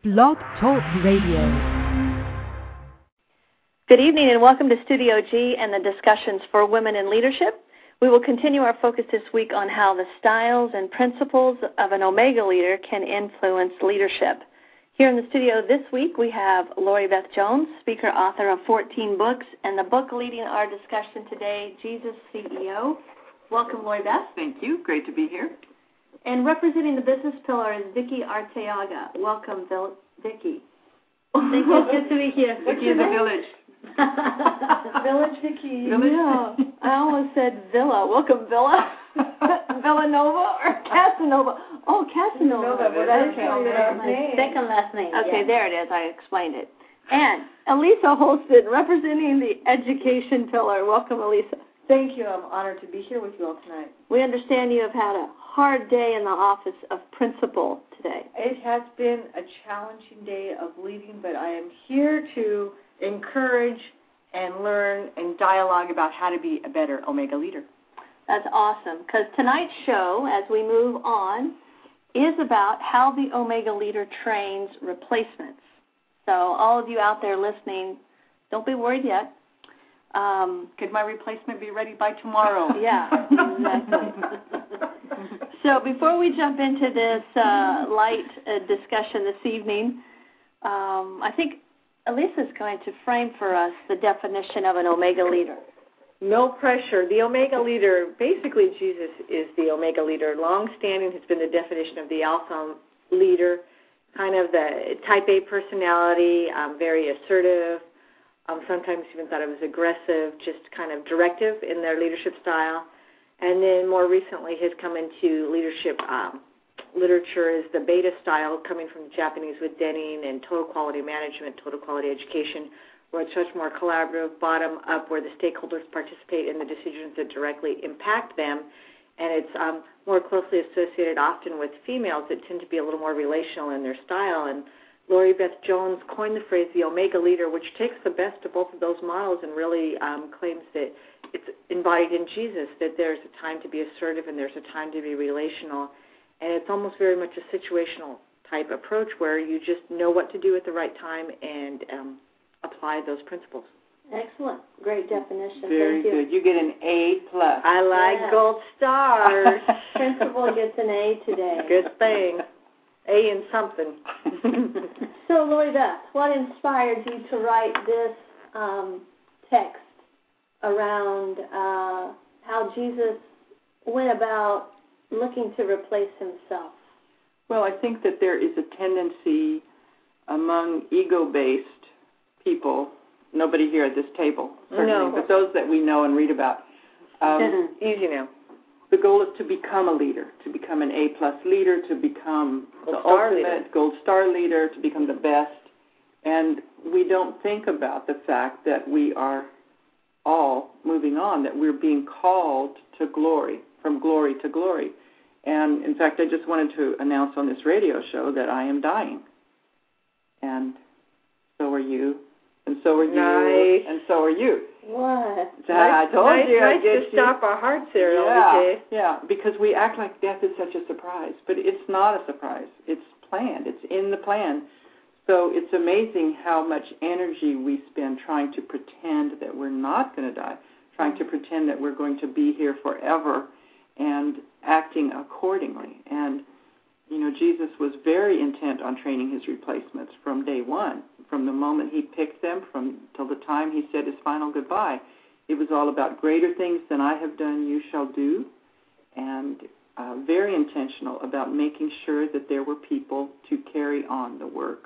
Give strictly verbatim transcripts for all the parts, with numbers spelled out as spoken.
Blog Talk Radio. Good evening and welcome to Studio G and the discussions for women in leadership. We will continue our focus this week on how the styles and principles of an Omega leader can influence leadership. Here in the studio this week we have Lori Beth Jones, speaker, author of fourteen books, and the book leading our discussion today, Jesus C E O. Welcome, Lori Beth. Thank you. Great to be here. And representing the business pillar is Vicki Arteaga. Welcome, Vicki. Thank you. It's good to be here. Vicki is a village. Village Vicki. Village. Yeah. I almost said Villa. Welcome, Villa. Villanova or Casanova? Oh, Casanova. Well, that is my name. Second last name. Okay, yeah. There it is. I explained it. And Elisa Holston, representing the education pillar. Welcome, Elisa. Thank you. I'm honored to be here with you all tonight. We understand you have had a hard day in the office of principal today. It has been a challenging day of leading, but I am here to encourage and learn and dialogue about how to be a better Omega leader. That's awesome, because tonight's show, as we move on, is about how the Omega leader trains replacements. So all of you out there listening, don't be worried yet. Um, Could my replacement be ready by tomorrow? Yeah, exactly. So before we jump into this uh, light uh, discussion this evening, um, I think Elisa's going to frame for us the definition of an Omega leader. No pressure. The Omega leader, basically Jesus is the Omega leader. Long-standing has been the definition of the Alpha leader, kind of the type A personality, um, very assertive, um, sometimes even thought it was aggressive, just kind of directive in their leadership style. And then more recently has come into leadership um, literature is the Beta style, coming from the Japanese with Denning and total quality management, total quality education, where it's much more collaborative, bottom up, where the stakeholders participate in the decisions that directly impact them. And it's um, more closely associated often with females that tend to be a little more relational in their style. And Lori Beth Jones coined the phrase the Omega leader, which takes the best of both of those models and really um, claims that it's embodied in Jesus, that there's a time to be assertive and there's a time to be relational. And it's almost very much a situational type approach where you just know what to do at the right time and um, apply those principles. Excellent. Great definition. Very Thank you. good. You get an A plus. I like yeah. gold stars. Principal gets an A today. Good thing. A in something. So, Lori Beth, what inspired you to write this um, text around uh, how Jesus went about looking to replace himself? Well, I think that there is a tendency among ego-based people, nobody here at this table, certainly, no. but those that we know and read about. Um, Easy now. The goal is to become a leader, to become an A-plus leader, to become Gold the star ultimate leader. gold star leader, to become the best. And we don't think about the fact that we are all moving on, that we're being called to glory, from glory to glory. And, in fact, I just wanted to announce on this radio show that I am dying. And so are you, and so are you, nice. and so are you. What? So I told nice, you. Nice I get to stop our hearts there, yeah, L B J. yeah, because we act like death is such a surprise, but it's not a surprise. It's planned. It's in the plan. So it's amazing how much energy we spend trying to pretend that we're not going to die, trying to pretend that we're going to be here forever, and acting accordingly. And, you know, Jesus was very intent on training his replacements from day one. From the moment he picked them from till the time he said his final goodbye, it was all about greater things than I have done you shall do, and uh, very intentional about making sure that there were people to carry on the work.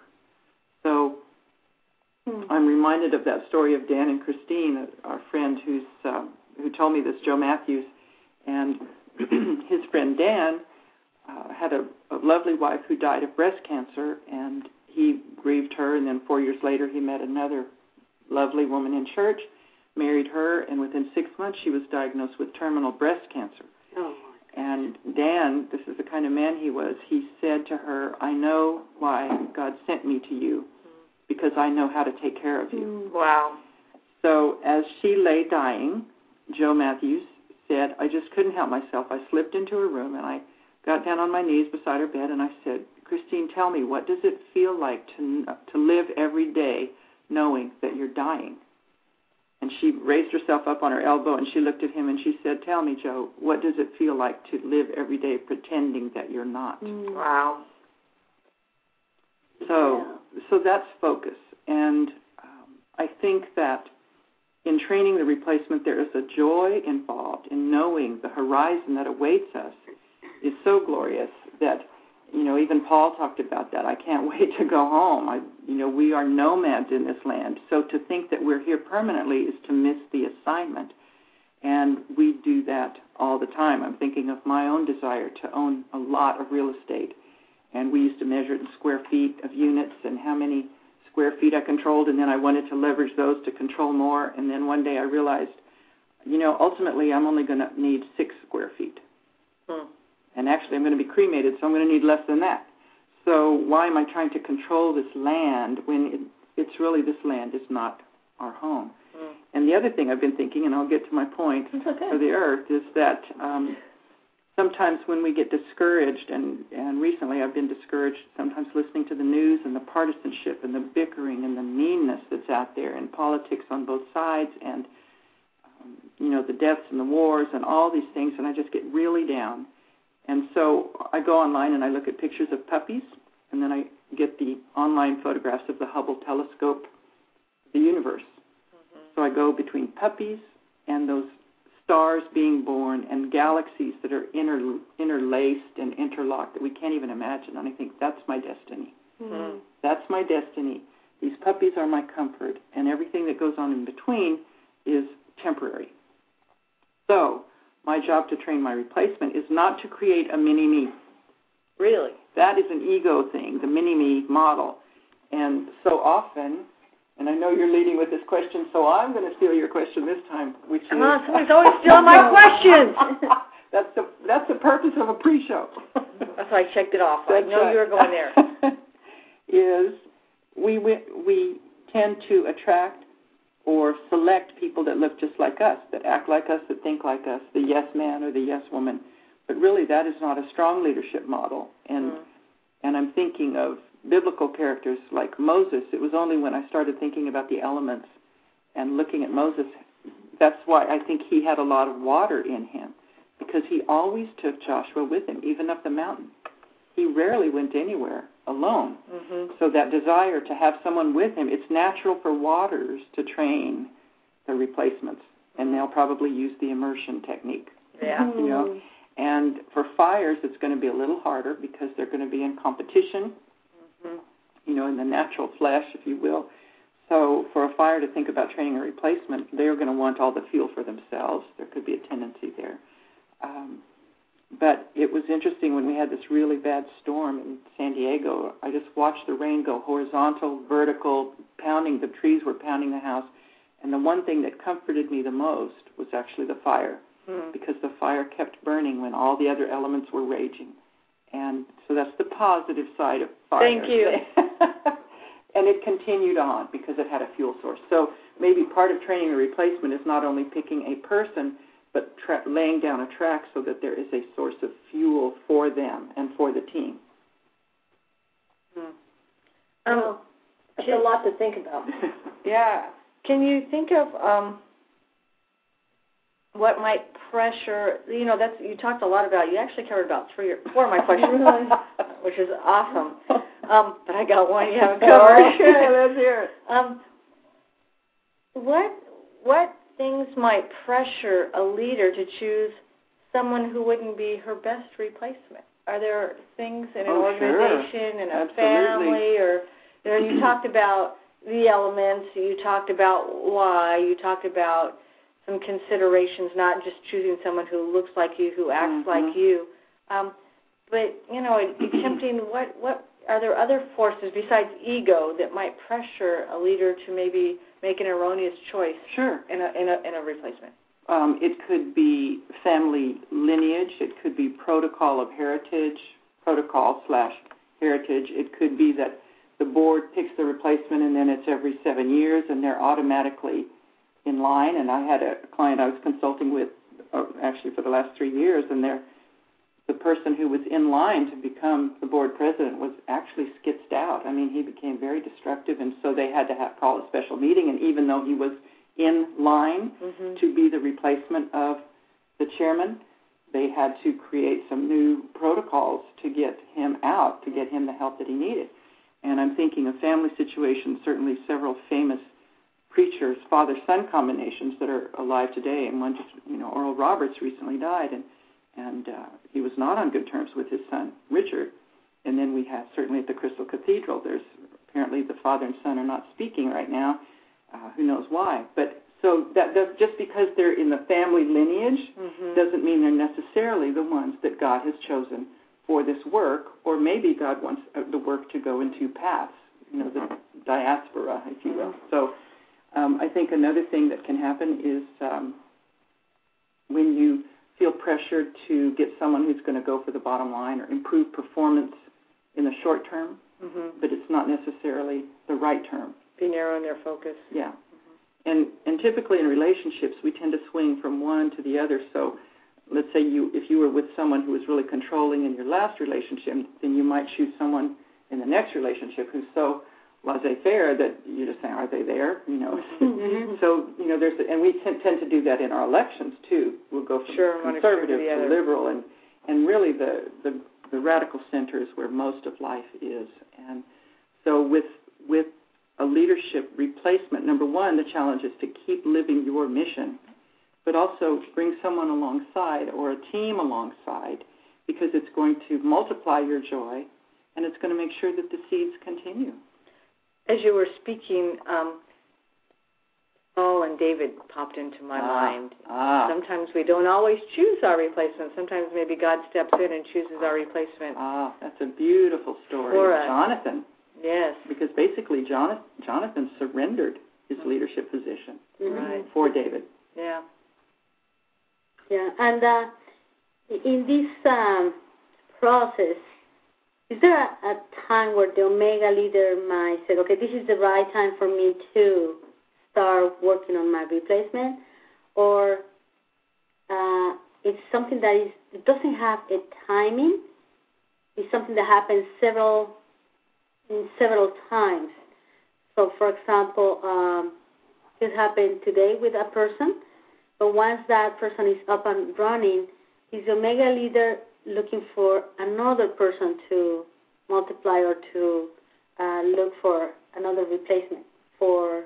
So hmm. I'm reminded of that story of Dan and Christine, our friend who's uh, who told me this, Joe Matthews, and his friend Dan uh, had a, a lovely wife who died of breast cancer, and he grieved her, and then four years later he met another lovely woman in church, married her, and within six months she was diagnosed with terminal breast cancer. Oh. And Dan, this is the kind of man he was, he said to her, I know why God sent me to you, because I know how to take care of you. Wow. So as she lay dying, Joe Matthews said, I just couldn't help myself. I slipped into her room, and I got down on my knees beside her bed, and I said, Christine, tell me, what does it feel like to to live every day knowing that you're dying? And she raised herself up on her elbow and she looked at him and she said, tell me, Joe, what does it feel like to live every day pretending that you're not? Mm. Wow. So, Yeah. so that's focus. And um, I think that in training the replacement, there is a joy involved in knowing the horizon that awaits us is so glorious that, you know, even Paul talked about that. I can't wait to go home. I, you know, we are nomads in this land. So to think that we're here permanently is to miss the assignment. And we do that all the time. I'm thinking of my own desire to own a lot of real estate. And we used to measure it in square feet of units and how many square feet I controlled, and then I wanted to leverage those to control more. And then one day I realized, you know, ultimately I'm only going to need six square feet. Hmm. And actually I'm going to be cremated, so I'm going to need less than that. So why am I trying to control this land when it, it's really this land is not our home? Mm. And the other thing I've been thinking, and I'll get to my point okay. for the earth, is that um, sometimes when we get discouraged, and, and recently I've been discouraged sometimes listening to the news and the partisanship and the bickering and the meanness that's out there in politics on both sides and, um, you know, the deaths and the wars and all these things, and I just get really down. And so I go online and I look at pictures of puppies, and then I get the online photographs of the Hubble telescope, the universe. Mm-hmm. So I go between puppies and those stars being born and galaxies that are inter- interlaced and interlocked that we can't even imagine. And I think that's my destiny. Mm-hmm. That's my destiny. These puppies are my comfort, and everything that goes on in between is temporary. So my job to train my replacement is not to create a mini-me. Really? That is an ego thing, the mini-me model. And so often, and I know you're leading with this question, so I'm going to steal your question this time, which Come is... on, somebody's always stealing my questions. that's, the, that's the purpose of a pre-show. That's why I checked it off. That's I know right. you were going there. is we, we, we tend to attract or select people that look just like us, that act like us, that think like us, the yes man or the yes woman. But really that is not a strong leadership model. And mm. and I'm thinking of biblical characters like Moses. It was only when I started thinking about the elements and looking at Moses, that's why I think he had a lot of water in him, because he always took Joshua with him, even up the mountain. He rarely went anywhere alone. Mm-hmm. So that desire to have someone with him, it's natural for waters to train the replacements, and they'll probably use the immersion technique. Yeah. You know, and for fires, it's going to be a little harder because they're going to be in competition, mm-hmm. you know, in the natural flesh, if you will. So for a fire to think about training a replacement, they're going to want all the fuel for themselves. There could be a tendency there. Um, But it was interesting when we had this really bad storm in San Diego. I just watched the rain go horizontal, vertical, pounding. The trees were pounding the house. And the one thing that comforted me the most was actually the fire, mm. because the fire kept burning when all the other elements were raging. And so that's the positive side of fire. Thank you. And it continued on because it had a fuel source. So maybe part of training a replacement is not only picking a person, but tra- laying down a track so that there is a source of fuel for them and for the team. Hmm. Um, well, it's a lot to think about. Yeah. Can you think of um, what might pressure, you know, that's you talked a lot about, you actually covered about three or four of my questions, which is awesome. Um, but I got one you haven't covered. Okay, let's hear it. Um, what, what things might pressure a leader to choose someone who wouldn't be her best replacement? Are there things in an oh, organization, sure. in a Absolutely. family, or you know, you talked about the elements, you talked about why, you talked about some considerations, not just choosing someone who looks like you, who acts mm-hmm. like you. Um, but, you know, attempting, what, what are there other forces besides ego that might pressure a leader to maybe make an erroneous choice sure. in a, in a, in a replacement? Um, it could be family lineage. It could be protocol of heritage, protocol slash heritage. It could be that the board picks the replacement and then it's every seven years and they're automatically in line. And I had a client I was consulting with uh, actually for the last three years, and they're, the person who was in line to become the board president was actually skitzed out. I mean, he became very destructive, and so they had to have, call a special meeting, and even though he was in line mm-hmm. to be the replacement of the chairman, they had to create some new protocols to get him out, to get him the help that he needed. And I'm thinking of family situations, certainly several famous preachers, father-son combinations that are alive today, and one just, you know, Oral Roberts recently died, and and uh, he was not on good terms with his son, Richard. And then we have, certainly at the Crystal Cathedral, there's apparently the father and son are not speaking right now. Uh, who knows why? But so that does, just because they're in the family lineage mm-hmm. doesn't mean they're necessarily the ones that God has chosen for this work, or maybe God wants uh, the work to go in two paths, you know, the diaspora, if you will. So um, I think another thing that can happen is um, when you feel pressured to get someone who's going to go for the bottom line or improve performance in the short term, mm-hmm. but it's not necessarily the right term. Be narrow in their focus. Yeah. Mm-hmm. And and typically in relationships, we tend to swing from one to the other. So let's say you, if you were with someone who was really controlling in your last relationship, then you might choose someone in the next relationship who's so laissez-faire that you just say, are they there? You know. Mm-hmm. So, you know, there's, and we tend, tend to do that in our elections too. We'll go from sure, conservative to, to liberal, and, and really the, the the radical center is where most of life is. And so with with a leadership replacement, number one, the challenge is to keep living your mission, but also bring someone alongside or a team alongside, because it's going to multiply your joy, and it's going to make sure that the seeds continue. As you were speaking, um, Saul and David popped into my ah, mind. Ah. Sometimes we don't always choose our replacement. Sometimes maybe God steps in and chooses our replacement. Ah, that's a beautiful story. For us. Jonathan. Yes. Because basically Jonathan, Jonathan surrendered his mm-hmm. leadership position right. for David. Yeah. Yeah, and uh, in this um, process, is there a, a time where the Omega leader might say, okay, this is the right time for me to start working on my replacement, or uh, it's something that is, it doesn't have a timing, it's something that happens several in several times. So, for example, um, it happened today with a person, but once that person is up and running, is the Omega leader looking for another person to multiply or to uh, look for another replacement for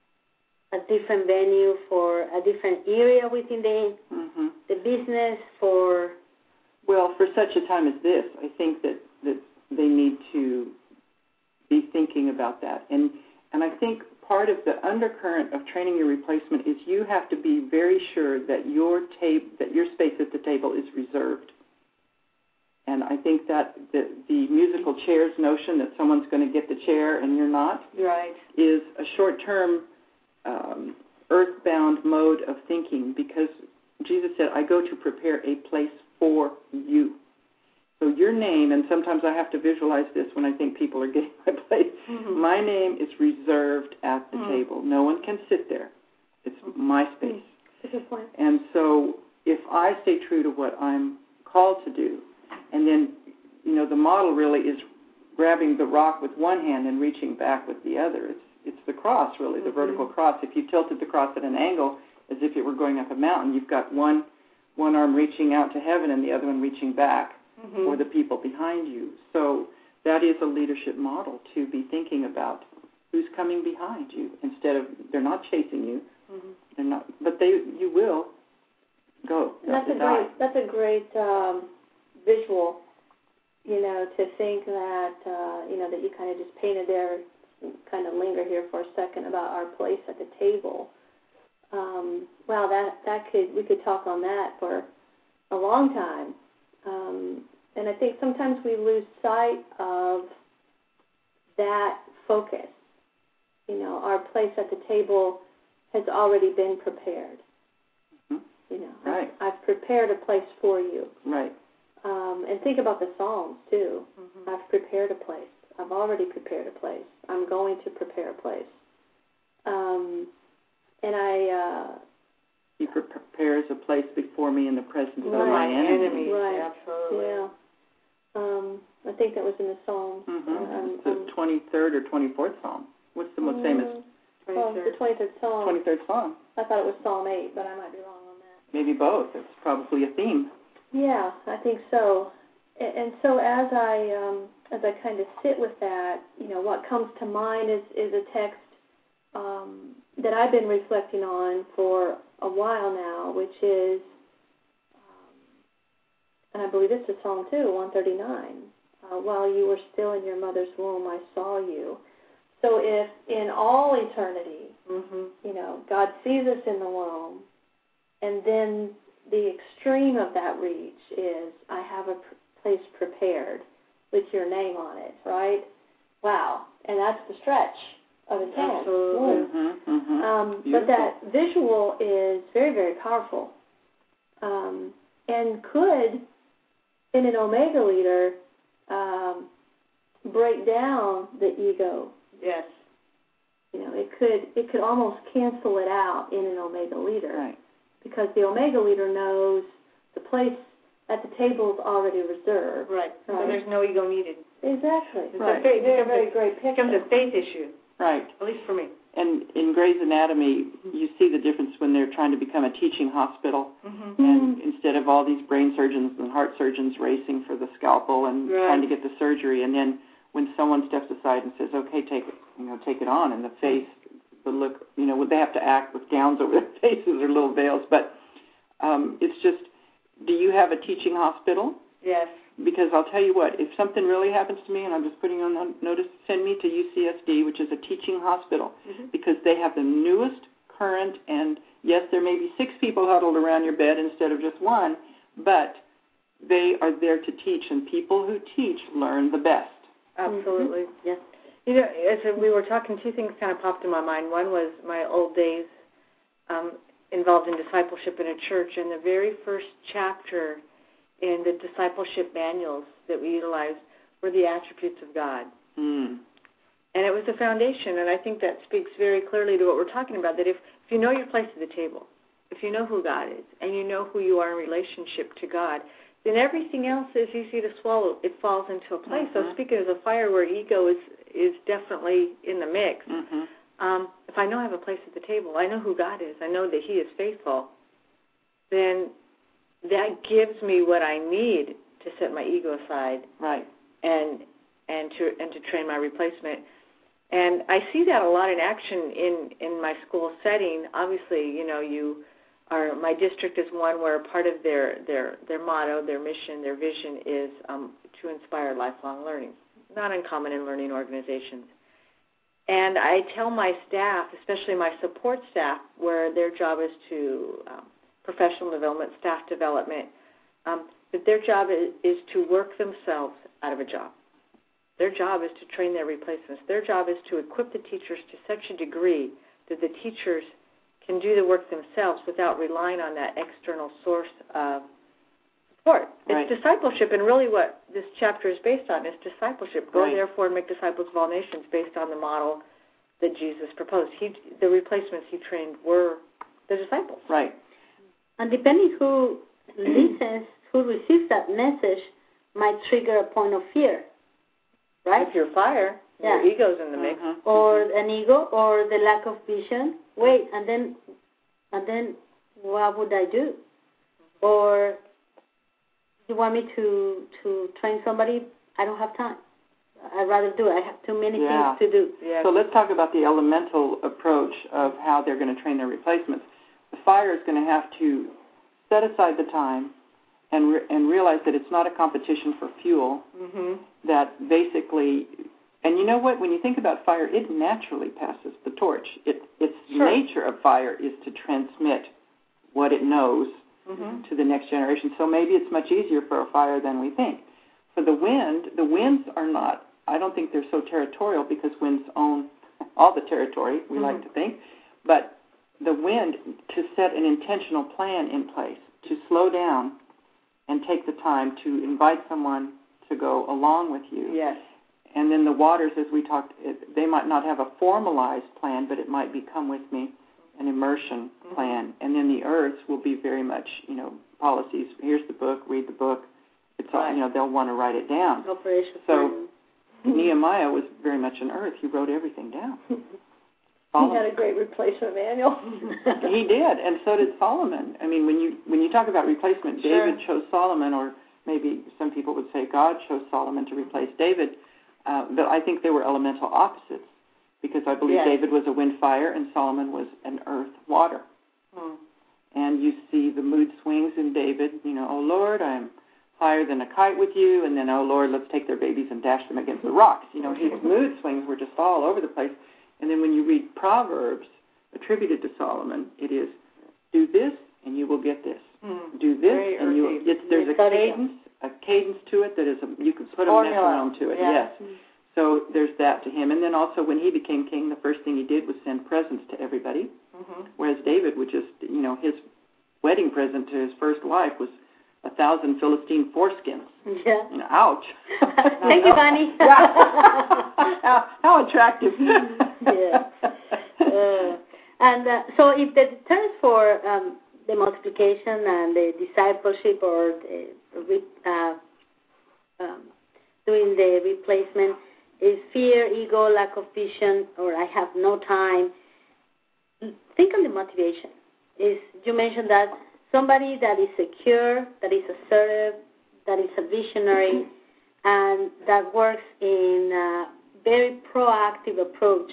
a different venue, for a different area within the mm-hmm. the business, for... Well, for such a time as this, I think that, that they need to be thinking about that. And and I think part of the undercurrent of training your replacement is you have to be very sure that your tab- that your space at the table is reserved. And I think that the, the musical chairs notion that someone's going to get the chair and you're not right. is a short-term um, earthbound mode of thinking, because Jesus said, I go to prepare a place for you. So your name, and sometimes I have to visualize this when I think people are getting my place, mm-hmm. my name is reserved at the mm-hmm. table. No one can sit there. It's mm-hmm. my space. Mm-hmm. And so if I stay true to what I'm called to do, and then, you know, the model really is grabbing the rock with one hand and reaching back with the other. It's it's the cross, really, the mm-hmm. vertical cross. If you tilted the cross at an angle as if it were going up a mountain, you've got one one arm reaching out to heaven and the other one reaching back mm-hmm. for the people behind you. So that is a leadership model, to be thinking about who's coming behind you instead of, they're not chasing you, mm-hmm. they're not, but they you will go. That's a die. great. That's a great um, visual. You know, to think that uh, you know that you kind of just painted there. Kind of linger here for a second about our place at the table. Um, wow, that that could we could talk on that for a long time. Um, and I think sometimes we lose sight of that focus. You know, our place at the table has already been prepared. Mm-hmm. You know, right. I've, I've prepared a place for you. Right. Um, and think about the Psalms too. Mm-hmm. I've prepared a place. I've already prepared a place. I'm going to prepare a place. Um, and I, uh, He prepares a place before me in the presence Right. of my enemies. enemies. Right. Absolutely. Yeah. Um, I think that was in the Psalms. Mm-hmm. Um, It's the twenty-third or twenty-fourth Psalm. What's the most famous? Oh, the twenty-third Psalm. twenty-third Psalm. I thought it was Psalm eight, but I might be wrong on that. Maybe both. It's probably a theme. Yeah, I think so. And, and so as I um, as I kind of sit with that, you know, what comes to mind is, is a text um, that I've been reflecting on for a while now, which is, um, and I believe it's a Psalm too, one thirty-nine. Uh, While you were still in your mother's womb, I saw you. So if in all eternity, Mm-hmm. you know, God sees us in the womb, and then the extreme of that reach is, I have a pr- place prepared with your name on it, right? Wow. And that's the stretch of intent. Absolutely. Mm-hmm, mm-hmm. Um, but Beautiful. that visual is very, very powerful, um, and could, in an Omega leader, um, break down the ego. Yes. You know, it could it could almost cancel it out in an Omega leader, Right. because the Omega leader knows the place at the table is already reserved. Right. So Right. there's no ego needed. Exactly. It's Right. a faith, Very, becomes very a, great picture. becomes a faith issue, Right. at least for me. And in Grey's Anatomy, you see the difference when they're trying to become a teaching hospital, Mm-hmm. and instead of all these brain surgeons and heart surgeons racing for the scalpel and Right. trying to get the surgery, and then when someone steps aside and says, "Okay, take it, you know, take it on," and the face, the look, you know, they have to act with gowns over their faces or little veils. But um, it's just, do you have a teaching hospital? Yes. Because I'll tell you what, if something really happens to me, and I'm just putting on notice, send me to U C S D, which is a teaching hospital, Mm-hmm. because they have the newest, current, and yes, there may be six people huddled around your bed instead of just one, but they are there to teach, and people who teach learn the best. Absolutely. Mm-hmm. Yes. You know, as we were talking, two things kind of popped in my mind. One was my old days um, involved in discipleship in a church, and the very first chapter in the discipleship manuals that we utilized were the attributes of God. Mm. And it was the foundation, and I think that speaks very clearly to what we're talking about, that if, if you know your place at the table, if you know who God is, and you know who you are in relationship to God, then everything else is easy to swallow. It falls into a place. Mm-hmm. So speaking as a fire where ego is, is definitely in the mix, Mm-hmm. um, if I know I have a place at the table, I know who God is, I know that He is faithful, then that gives me what I need to set my ego aside Right. and and to and to train my replacement. And I see that a lot in action in, in my school setting. Obviously, you know, you are, my district is one where part of their, their, their motto, their mission, their vision is um, to inspire lifelong learning, not uncommon in learning organizations. And I tell my staff, especially my support staff, where their job is to um, professional development, staff development, um, that their job is, is to work themselves out of a job. Their job is to train their replacements. Their job is to equip the teachers to such a degree that the teachers can do the work themselves without relying on that external source of support. Right. It's discipleship, and really what this chapter is based on is discipleship. Go, Right. therefore, and make disciples of all nations based on the model that Jesus proposed. He, the replacements he trained were the disciples. Right. And depending who listens, who receives that message, might trigger a point of fear, right? If you're fire, Yeah. your ego's in the mix. Mm-hmm. Or an ego, or the lack of vision. Wait, and then, and then, what would I do? Or you want me to to train somebody? I don't have time. I'd rather do it. I have too many Yeah. things to do. Yeah. So let's talk about the elemental approach of how they're going to train their replacements. The fire is going to have to set aside the time and re- and realize that it's not a competition for fuel, Mm-hmm. that basically, and you know what, when you think about fire, it naturally passes the torch. It, its Sure. nature of fire is to transmit what it knows Mm-hmm. to the next generation. So maybe it's much easier for a fire than we think. For the wind, the winds are not, I don't think they're so territorial because winds own all the territory, we Mhm. like to think. But the wind, to set an intentional plan in place, to slow down and take the time to invite someone to go along with you. Yes. And then the waters, as we talked, it, they might not have a formalized plan, but it might be come with me, an immersion. plan, and then the earth will be very much, you know, policies. Here's the book, read the book. It's all, Right. you know, they'll want to write it down. Operation. So Nehemiah was very much an earth. He wrote everything down. He Solomon. had a great replacement manual. He did, and so did Solomon. I mean, when you when you talk about replacement, Sure. David chose Solomon, or maybe some people would say God chose Solomon to replace David. Uh, but I think they were elemental opposites, because I believe Yes. David was a wind fire and Solomon was an earth water. Hmm. And you see the mood swings in David. You know, oh Lord, I'm higher than a kite with you, and then oh Lord, let's take their babies and dash them against the rocks. You know, his mood swings were just all over the place. And then when you read Proverbs attributed to Solomon, it is, do this and you will get this. Hmm. Do this Very and you. earthy. It's, there's a Methodical. cadence, a cadence to it that is a, you could put a Formula. metronome to it. Yeah. Yes. So there's that to him. And then also when he became king, the first thing he did was send presents to everybody. Mm-hmm. Whereas David would just, you know, his wedding present to his first wife was a thousand Philistine foreskins. Yeah. You know, ouch. Thank you, Bunny. how, how attractive. Yeah. Uh, and uh, so if the terms for um, the multiplication and the discipleship or the, re- uh, um, doing the replacement is fear, ego, lack of vision, or I have no time, think on the motivation. Is you mentioned that somebody that is secure, that is assertive, that is a visionary, and that works in a very proactive approach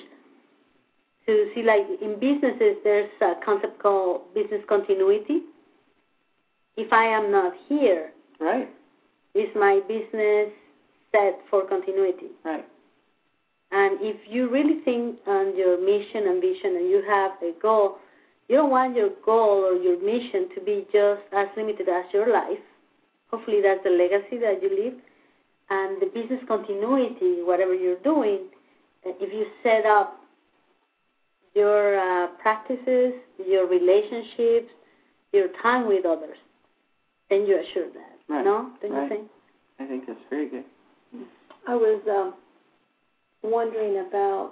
to see, like in businesses, there's a concept called business continuity. If I am not here, Right, is my business set for continuity? right. And if you really think on your mission and vision and you have a goal, you don't want your goal or your mission to be just as limited as your life. Hopefully that's the legacy that you leave. And the business continuity, whatever you're doing, if you set up your uh, practices, your relationships, your time with others, then you assure that. Right. No? Don't right. you think? I think that's very good. I was um, wondering about,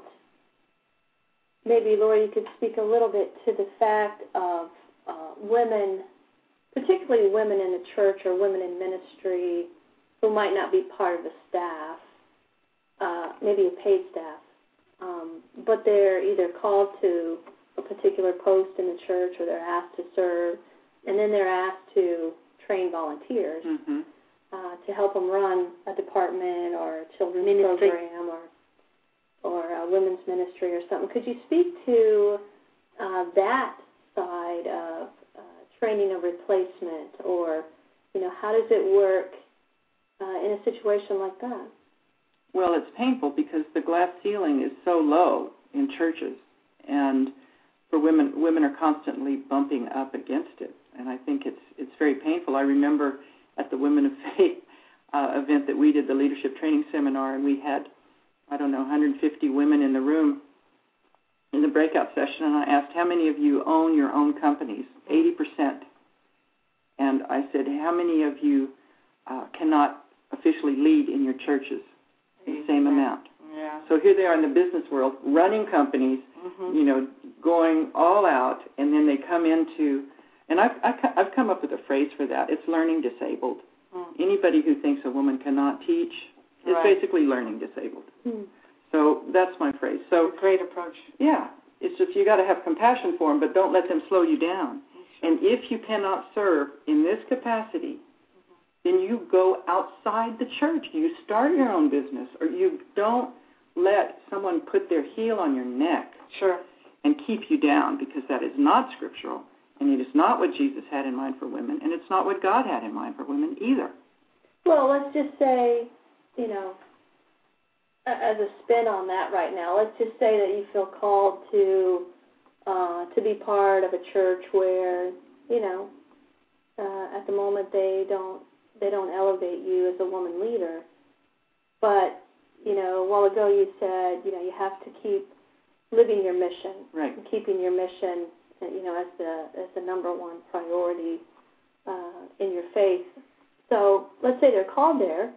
maybe, Laura, you could speak a little bit to the fact of uh, women, particularly women in the church or women in ministry who might not be part of the staff, uh, maybe a paid staff, um, but they're either called to a particular post in the church or they're asked to serve, and then they're asked to train volunteers Mm-hmm. uh, to help them run a department or a children's Ministry. program or or a women's ministry or something. Could you speak to uh, that side of uh, training a replacement, or, you know, how does it work uh, in a situation like that? Well, it's painful because the glass ceiling is so low in churches, and for women, women are constantly bumping up against it, and I think it's it's very painful. I remember at the Women of Faith uh, event that we did, the leadership training seminar, and we had, I don't know, one hundred fifty women in the room in the breakout session, and I asked, how many of you own your own companies? eighty percent. And I said, how many of you uh, cannot officially lead in your churches? The same amount. Yeah. So here they are in the business world, running companies, Mm-hmm. you know, going all out, and then they come into, and I've, I've come up with a phrase for that. It's learning disabled. Mm. Anybody who thinks a woman cannot teach is Right. basically learning disabled. Hmm. So that's my phrase. So, Great approach. yeah, it's just you got to have compassion for them, but don't let them slow you down. And if you cannot serve in this capacity, then you go outside the church. You start your own business, or you don't let someone put their heel on your neck Sure. and keep you down, because that is not scriptural, and it is not what Jesus had in mind for women, and it's not what God had in mind for women either. Well, let's just say, you know, a- as a spin on that right now, let's just say that you feel called to uh, to be part of a church where, you know, uh, at the moment they don't they don't elevate you as a woman leader. But, you know, a while ago you said, you know, you have to keep living your mission, Right. and keeping your mission, you know, as the as the number one priority uh, in your faith. So let's say they're called there,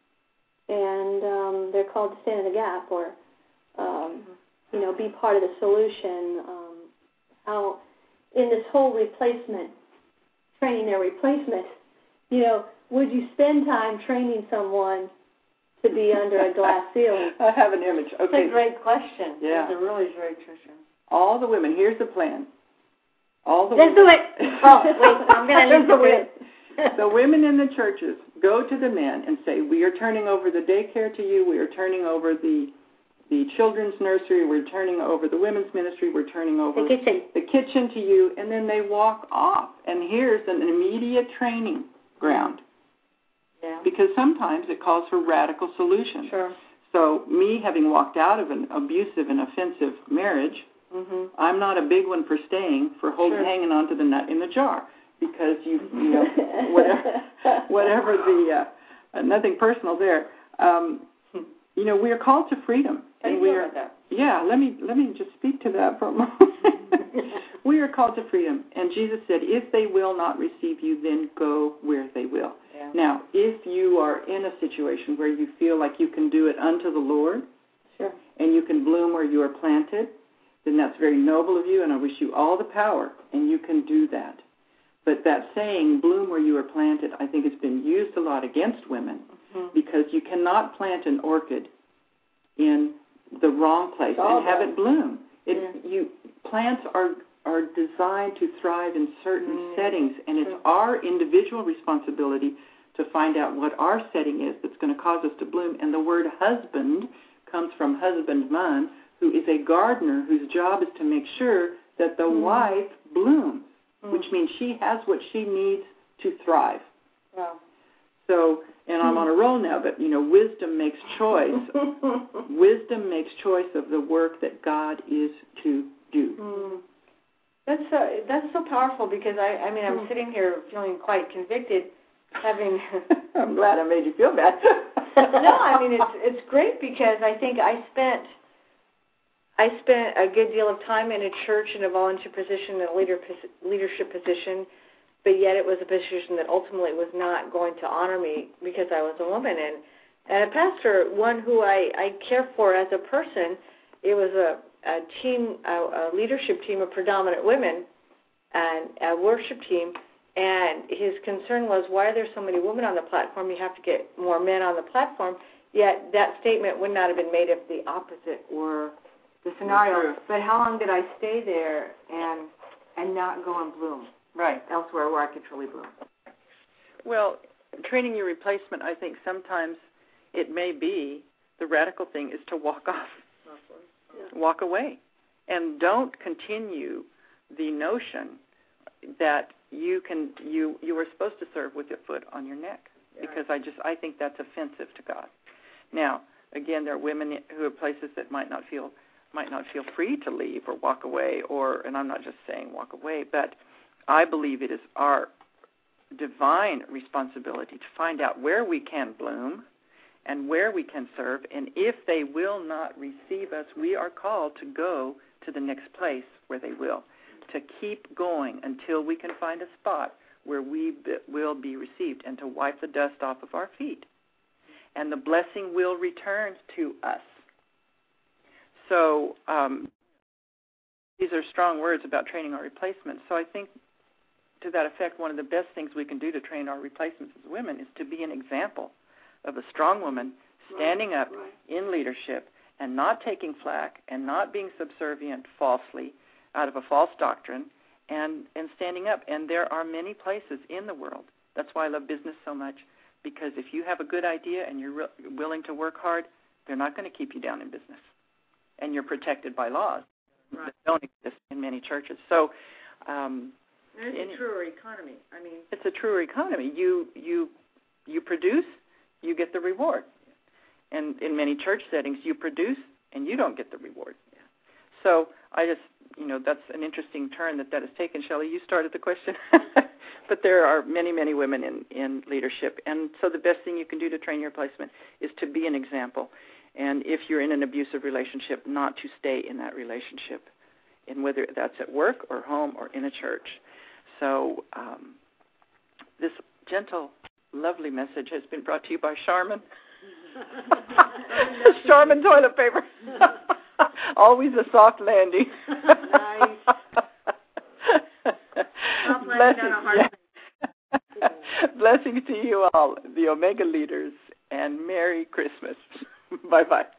and um, they're called to stand in the gap, or um, you know, be part of the solution. Um, how in this whole replacement, training their replacement, you know, would you spend time training someone to be under a glass ceiling? I have an image. Okay. That's a great question. Yeah. That's a really great question. All the women, here's the plan. All the Let's women, do it. Oh, wait, I'm going to listen to it. The women in the churches go to the men and say, we are turning over the daycare to you, we are turning over the the children's nursery, we're turning over the women's ministry, we're turning over the kitchen. the kitchen to you, and then they walk off. And here's an immediate training ground. Yeah. Because sometimes it calls for radical solutions. Sure. So me having walked out of an abusive and offensive marriage, Mm-hmm. I'm not a big one for staying, for holding, Sure. hanging on to the nut in the jar, because you, you know, whatever, whatever the, uh, nothing personal there. Um, you know, we are called to freedom. How do you we feel are, about that? Yeah, let me let me just speak to that for a moment. We are called to freedom, and Jesus said, if they will not receive you, then go where they will. Yeah. Now, if you are in a situation where you feel like you can do it unto the Lord, Sure. and you can bloom where you are planted, then that's very noble of you, and I wish you all the power, and you can do that. But that saying, bloom where you are planted, I think has been used a lot against women, mm-hmm. because you cannot plant an orchid in the wrong place and have it bloom. It, yeah. you, plants are are designed to thrive in certain mm. settings, and it's mm. our individual responsibility to find out what our setting is that's going to cause us to bloom. And the word husband comes from husbandman, who is a gardener whose job is to make sure that the mm. wife blooms, mm. which means she has what she needs to thrive. Wow. So, and I'm on a roll now, but, you know, wisdom makes choice. Wisdom makes choice of the work that God is to do. Mm. That's so, that's so powerful, because, I, I mean, I'm sitting here feeling quite convicted, having... I'm glad I made you feel bad. No, I mean, it's it's great, because I think I spent I spent a good deal of time in a church in a volunteer position, a leader leadership position, but yet it was a position that ultimately was not going to honor me because I was a woman. And, and a pastor, one who I, I care for as a person, it was a, a team, a, a leadership team of predominant women and a worship team, and his concern was, why are there so many women on the platform? You have to get more men on the platform. Yet that statement would not have been made if the opposite were the scenario. But how long did I stay there and and not go and bloom? Right. Elsewhere where I could truly bloom. Well, training your replacement, I think sometimes it may be the radical thing is to walk off, yeah. walk away, and don't continue the notion that you can you you were supposed to serve with your foot on your neck, yeah. because I just I think that's offensive to God. Now, again, there are women who are places that might not feel might not feel free to leave or walk away, or and I'm not just saying walk away, but I believe it is our divine responsibility to find out where we can bloom and where we can serve, and if they will not receive us, we are called to go to the next place where they will, to keep going until we can find a spot where we be, will be received, and to wipe the dust off of our feet. And the blessing will return to us. So um, these are strong words about training our replacements. So I think to that effect, one of the best things we can do to train our replacements as women is to be an example of a strong woman standing right, up right. in leadership and not taking flack and not being subservient falsely out of a false doctrine, and, and standing up. And there are many places in the world. That's why I love business so much, because if you have a good idea and you're re- willing to work hard, they're not going to keep you down in business. And you're protected by laws right. that don't exist in many churches. So um, it's in, a truer economy. I mean, it's a truer economy. You you you produce, you get the reward. And in many church settings, you produce and you don't get the reward. Yeah. So I just, you know, that's an interesting turn that that has taken. Shelley, you started the question. But there are many, many women in, in leadership. And so the best thing you can do to train your replacement is to be an example. And if you're in an abusive relationship, not to stay in that relationship, and whether that's at work or home or in a church. So um, this gentle, lovely message has been brought to you by Charmin. Charmin toilet paper. Always a soft landing. Nice. Blessings. Yeah. Blessings to you all, the Omega leaders, and Merry Christmas. Bye-bye.